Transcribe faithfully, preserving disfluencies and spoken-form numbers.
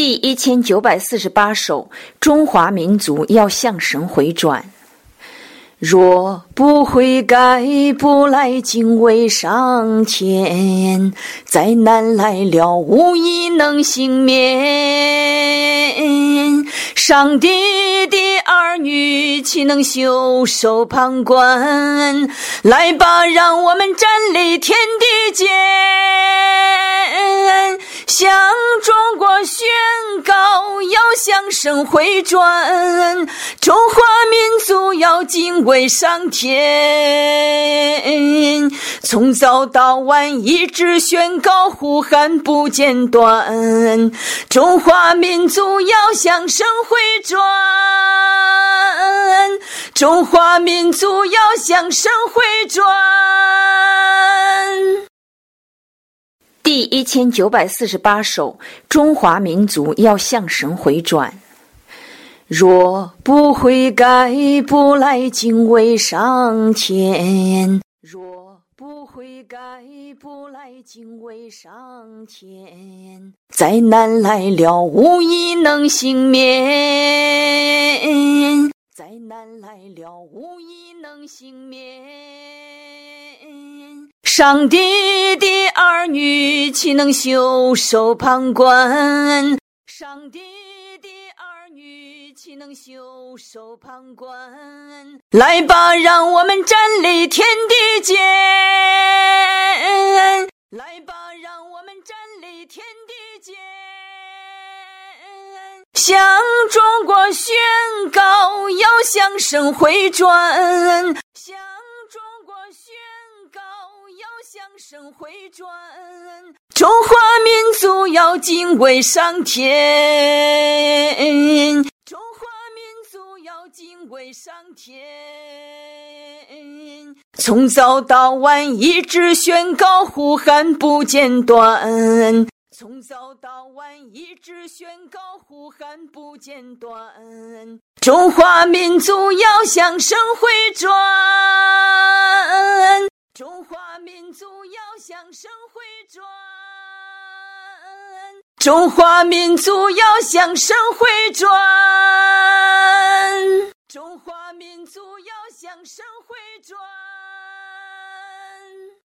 第一千九百四十八首，中华民族要向神回转。若不悔改，不来敬畏上天，灾难来了，无一能幸免。上帝的儿女岂能袖手旁观？来吧，让我们站立天地间，向中国宣告，要向神回转。中华民族要敬畏上天，从早到晚一直宣告，呼喊不间断。中华民族要向神回转，中华民族要向神回转。第一千九百四十八首，中华民族要向神回转。若不悔改，不来敬畏上天，若不悔改，不来敬畏上天，灾难来了，无一能幸免。灾难来了，无一能幸免。上帝的儿女岂能袖手旁观？上帝的儿女岂能袖手旁观？来吧，让我们站立天地间，来吧，让我们站立天地间，向中国宣告，要向神回转。向中国宣告，要向神回转。中华民族要敬畏上天，中华民族要敬畏上天，从早到晚一直宣告，呼喊不间断。从早到晚一直宣告，呼喊不间断。中华民族要向神回转，中华民族要向神回转，中华民族要向神回转，中华民族要向神回转。